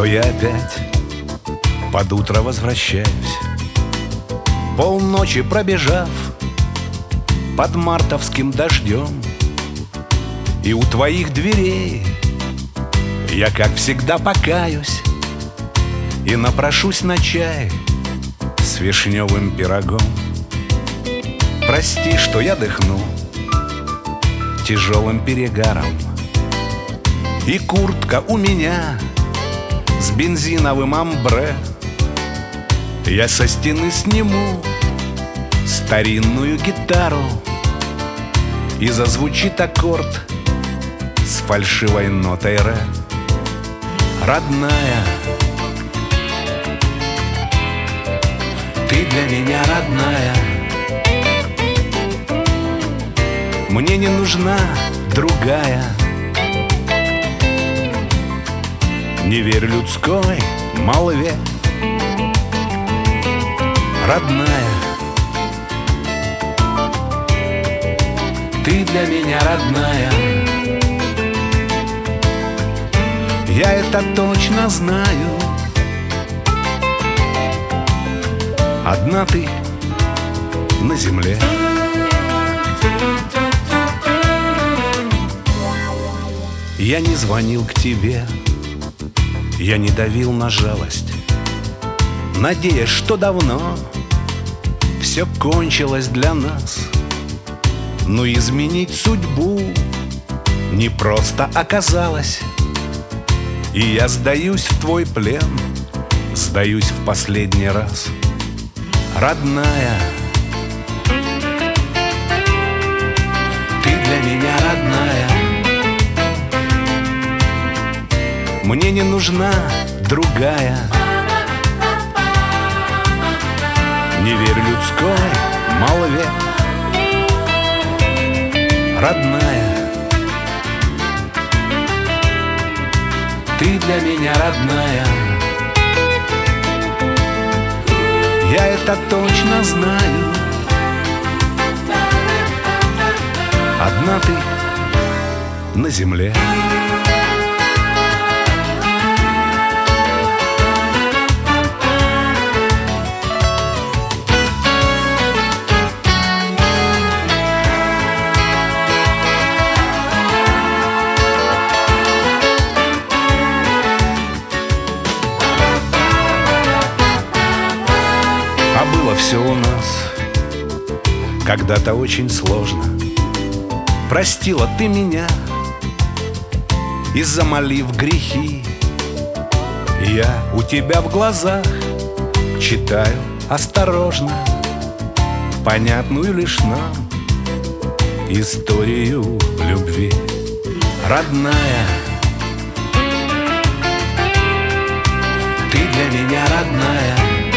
я опять под утро возвращаюсь, полночи пробежав под мартовским дождем. И у твоих дверей я, как всегда, покаюсь и напрошусь на чай с вишневым пирогом. Прости, что я дыхну тяжелым перегаром, и куртка у меня с бензиновым амбре. Я со стены сниму старинную гитару, и зазвучит аккорд с фальшивой нотой ре. Родная, ты для меня родная, мне не нужна другая. Не верь людской молве, родная, ты для меня родная. Я это точно знаю, одна ты на земле. Я не звонил к тебе, я не давил на жалость, надеясь, что давно все кончилось для нас. Но изменить судьбу не просто оказалось, и я сдаюсь в твой плен, сдаюсь в последний раз. Родная, ты для меня родная, мне не нужна другая. Не верь людской молве, родная, ты для меня родная. Я это точно знаю, одна ты на земле. А было все у нас когда-то очень сложно. Простила ты меня и замолив грехи. Я у тебя в глазах читаю осторожно понятную лишь нам историю любви. Родная, ты для меня родная,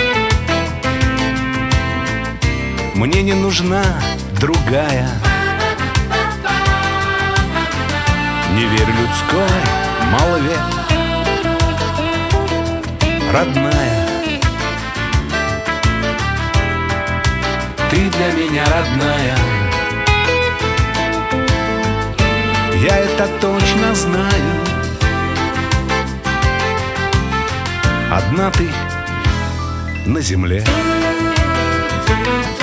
мне не нужна другая. Не верь людской молве, родная, ты для меня родная. Я это точно знаю, одна ты на земле.